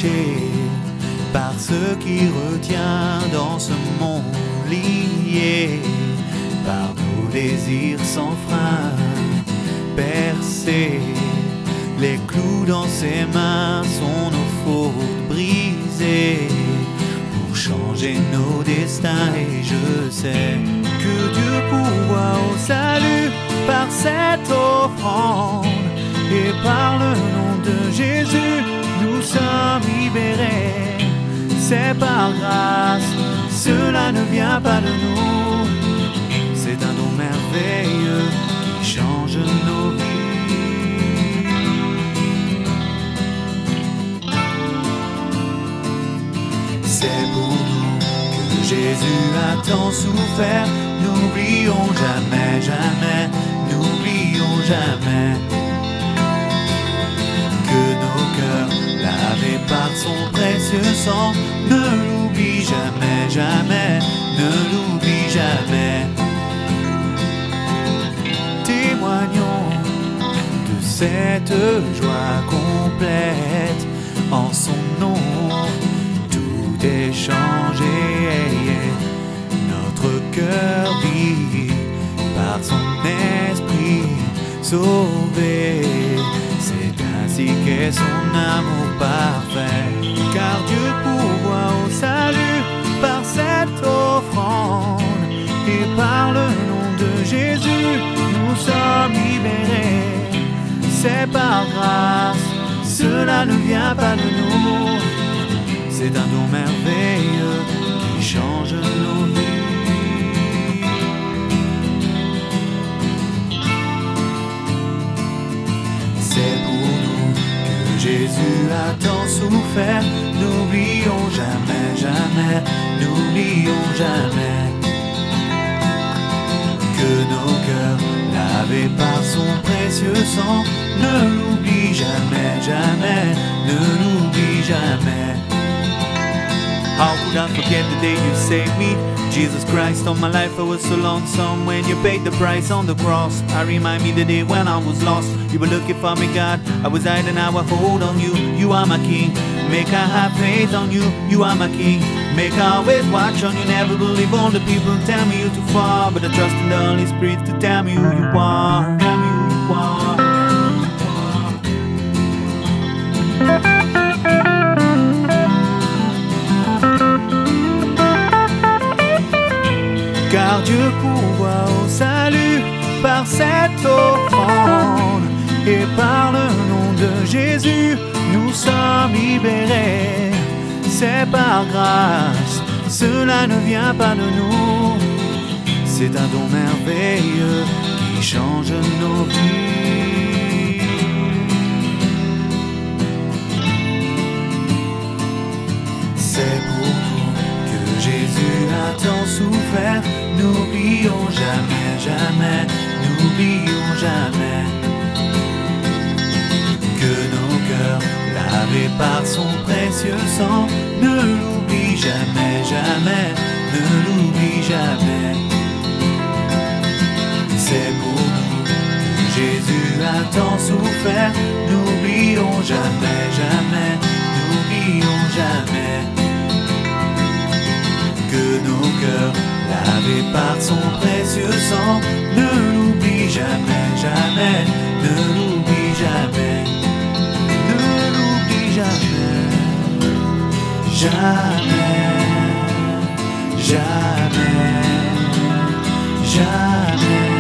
péché, par ce qui retient dans ce monde lié, par nos désirs sans frein, percés. Les clous dans ses mains sont nos fautes brisées pour changer nos destins. Et je sais que Dieu pourvoit au salut par cette offrande. Et par le nom de Jésus, nous sommes libérés. C'est par grâce, cela ne vient pas de nous. C'est un don merveilleux qui change nos vies. C'est pour nous que Jésus a tant souffert. N'oublions jamais, jamais, n'oublions jamais que nos cœurs, lavés par son précieux sang, ne l'oublie jamais, jamais, ne l'oublie jamais. Témoignons de cette joie complète en son nom. Tout est changé, notre cœur vit par son esprit sauvé. C'est ainsi qu'est son amour parfait, car Dieu pourvoit au salut par cette offrande. Et par le nom de Jésus, nous sommes libérés. C'est par grâce, cela ne vient pas de nous. C'est un don merveilleux qui change nos vies. C'est pour nous que Jésus a tant souffert. N'oublions jamais, jamais, n'oublions jamais que nos cœurs, lavés par son précieux sang, ne l'oublie jamais, jamais, ne l'oublie jamais. How could I forget the day you saved me? Jesus Christ, all my life I was so lonesome. When you paid the price on the cross, I remind me the day when I was lost. You were looking for me, God, I was hiding, now I hold on you. You are my King, make I have faith on you. You are my King, make I always watch on you. Never believe all the people tell me you're too far, but I trust in the Holy Spirit to tell me who you are. Tell me who you are. Car Dieu pourvoit au salut par cette offrande. Et par le nom de Jésus, nous sommes libérés. C'est par grâce, cela ne vient pas de nous. C'est un don merveilleux qui change nos vies. C'est pour nous que Jésus a tant souffert. N'oublions jamais, jamais, n'oublions jamais que nos cœurs, lavés par son précieux sang, ne l'oublie jamais, jamais, ne l'oublie jamais. C'est pour nous que Jésus a tant souffert. N'oublions jamais, jamais, n'oublions jamais que nos cœurs, lavés par son précieux sang, ne l'oublie jamais, jamais, ne l'oublie jamais, ne l'oublie jamais, jamais, jamais, jamais.